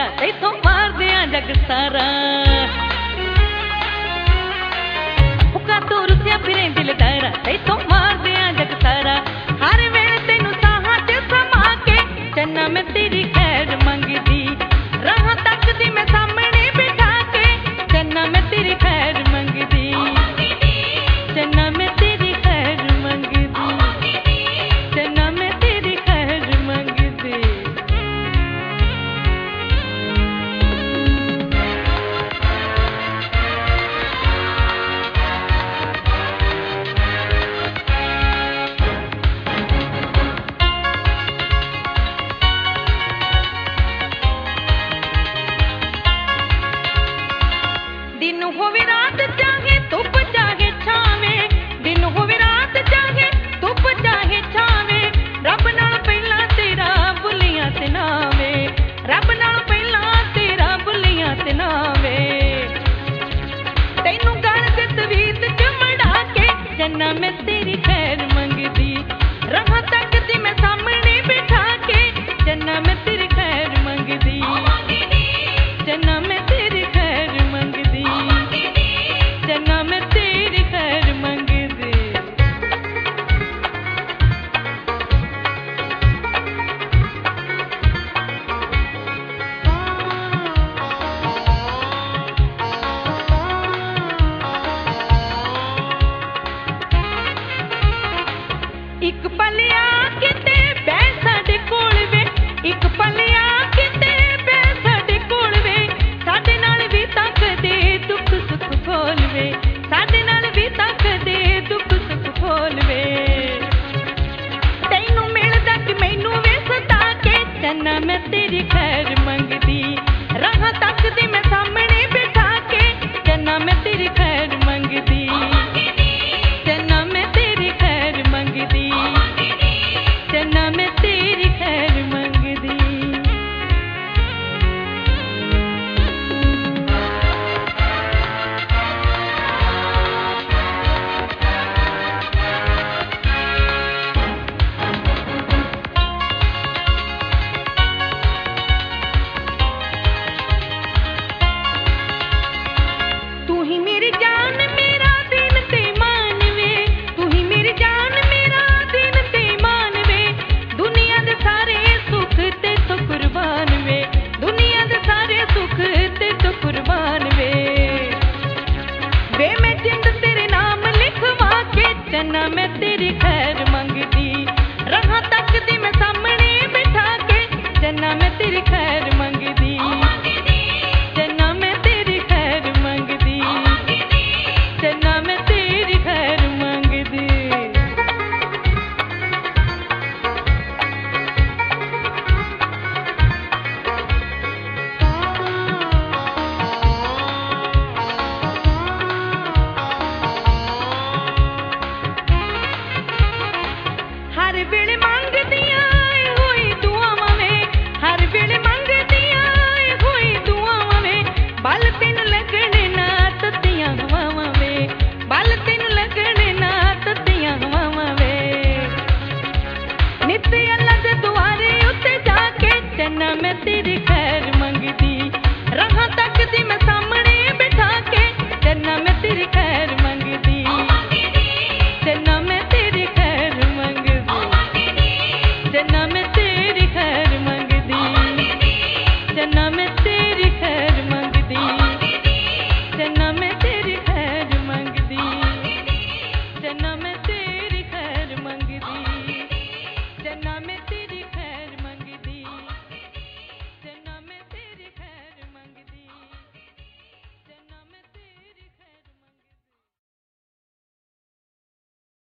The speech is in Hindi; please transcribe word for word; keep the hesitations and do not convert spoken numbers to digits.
तैथों मार दिया जग सारा। हुक्का तू रुसिया फिरे दिल दारा, तैथों मार दिया जग सारा। हर वेले तेनू साहां च समा के चन्ना मैं तेरी खैर मंगदी, राह तकदी मैं सामने बिठा के चन्ना मैं तेरी खैर मंगदी, चन्ना मैं तेरी खैर मंगदी, चन्ना मैं तेरी खैर मंगदी। दिन होवे